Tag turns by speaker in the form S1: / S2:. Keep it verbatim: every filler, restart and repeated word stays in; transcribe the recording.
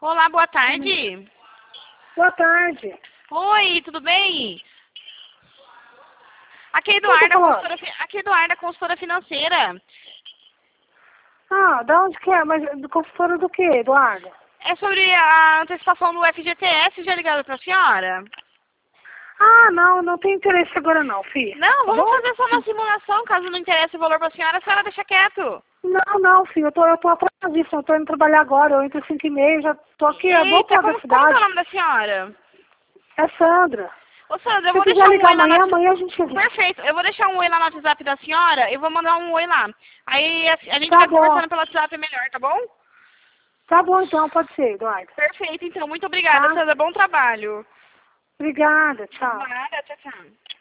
S1: Olá, boa tarde.
S2: Boa tarde.
S1: Oi, tudo bem? Aqui é
S2: Quem tá
S1: Eduarda,
S2: falando?
S1: consultora, fi- aqui é Eduarda, consultora financeira.
S2: Ah, da onde que é? Mas do consultora do quê, Eduardo?
S1: É sobre a antecipação do F G T S, já ligado para a senhora?
S2: Ah, não, não tem interesse agora não, filha.
S1: Não,
S2: Tá
S1: vamos
S2: bom?
S1: fazer só uma simulação, caso não interesse o valor para a senhora, a senhora deixa quieto.
S2: Não, não, filho, eu tô, eu tô atrasadíssima, eu tô indo trabalhar agora, eu entro às cinco e meia, já tô aqui, eu vou
S1: Eita,
S2: pra da
S1: como, como que é o
S2: cidade.
S1: nome da senhora?
S2: É Sandra.
S1: Ô Sandra, eu
S2: Se você
S1: vou
S2: quiser
S1: deixar um
S2: ligar
S1: oi lá no
S2: amanhã,
S1: WhatsApp.
S2: amanhã a gente vê.
S1: Perfeito, eu vou deixar um oi lá no WhatsApp da senhora e vou mandar um oi lá. Aí a, a gente
S2: Tá
S1: vai
S2: bom.
S1: conversando pelo WhatsApp melhor, tá bom?
S2: Tá bom então, pode ser, Eduardo.
S1: Perfeito, então, muito obrigada,
S2: Tá?
S1: Sandra, bom trabalho.
S2: Obrigada, tchau.
S1: Nada, tchau, tchau.